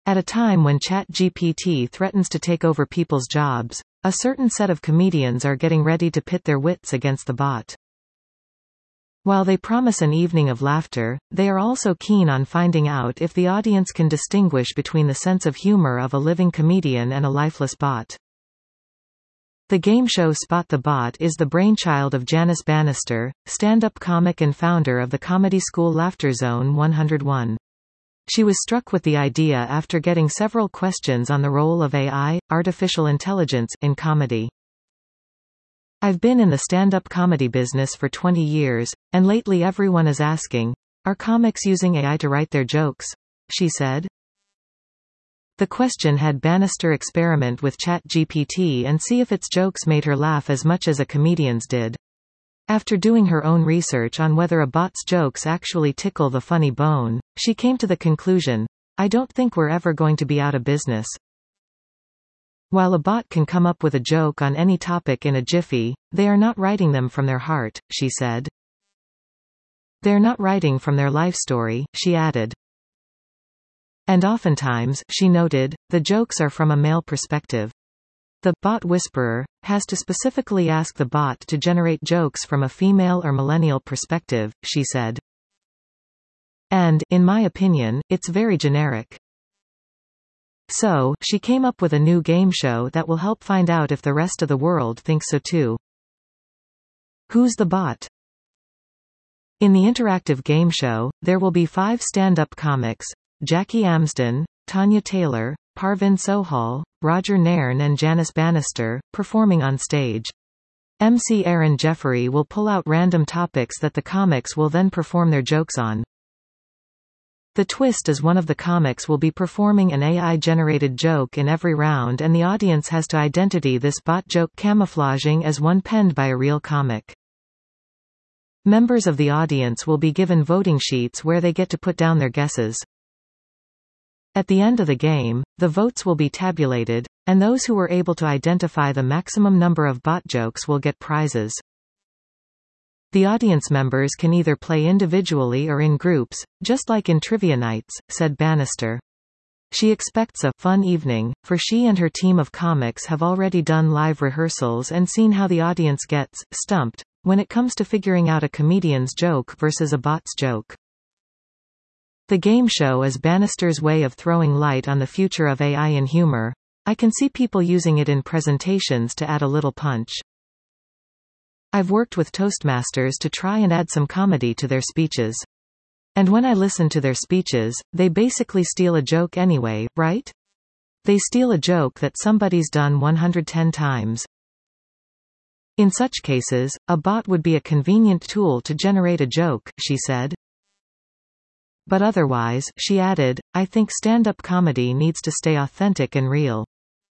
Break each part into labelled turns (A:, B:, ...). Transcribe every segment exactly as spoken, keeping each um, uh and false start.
A: At a time when ChatGPT threatens to take over people's jobs, a certain set of comedians are getting ready to pit their wits against the bot. While they promise an evening of laughter, they are also keen on finding out if the audience can distinguish between the sense of humor of a living comedian and a lifeless bot. The game show Spot the Bot is the brainchild of Janice Bannister, stand-up comic and founder of the comedy school Laughter Zone one oh one. She was struck with the idea after getting several questions on the role of A I, artificial intelligence, in comedy. "I've been in the stand-up comedy business for twenty years, and lately everyone is asking, are comics using A I to write their jokes?" she said. The question had Bannister experiment with ChatGPT and see if its jokes made her laugh as much as a comedian's did. After doing her own research on whether a bot's jokes actually tickle the funny bone, she came to the conclusion, "I don't think we're ever going to be out of business." While a bot can come up with a joke on any topic in a jiffy, they are not writing them from their heart, she said. "They're not writing from their life story," she added. And oftentimes, she noted, the jokes are from a male perspective. The bot whisperer has to specifically ask the bot to generate jokes from a female or millennial perspective, she said. And, in my opinion, it's very generic. So, she came up with a new game show that will help find out if the rest of the world thinks so too. Who's the Bot? In the interactive game show, there will be five stand-up comics, Jackie Amsden, Tanya Taylor, Parvin Sohal, Roger Nairn and Janice Bannister, performing on stage. M C Aaron Jeffrey will pull out random topics that the comics will then perform their jokes on. The twist is one of the comics will be performing an A I-generated joke in every round and the audience has to identify this bot joke camouflaging as one penned by a real comic. Members of the audience will be given voting sheets where they get to put down their guesses. At the end of the game, the votes will be tabulated, and those who were able to identify the maximum number of bot jokes will get prizes. The audience members can either play individually or in groups, just like in trivia nights, said Bannister. She expects a fun evening, for she and her team of comics have already done live rehearsals and seen how the audience gets stumped when it comes to figuring out a comedian's joke versus a bot's joke. The game show is Bannister's way of throwing light on the future of A I in humor. I can see people using it in presentations to add a little punch. I've worked with Toastmasters to try and add some comedy to their speeches. And when I listen to their speeches, they basically steal a joke anyway, right? They steal a joke that somebody's done one hundred ten times. In such cases, a bot would be a convenient tool to generate a joke, she said. But otherwise, she added, I think stand-up comedy needs to stay authentic and real.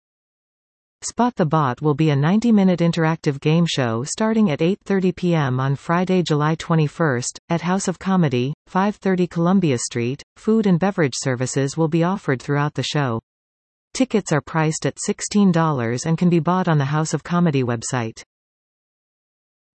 A: Spot the Bot will be a ninety-minute interactive game show starting at eight thirty p m on Friday, July twenty-first, at House of Comedy, five thirty Columbia Street. Food and beverage services will be offered throughout the show. Tickets are priced at sixteen dollars and can be bought on the House of Comedy website.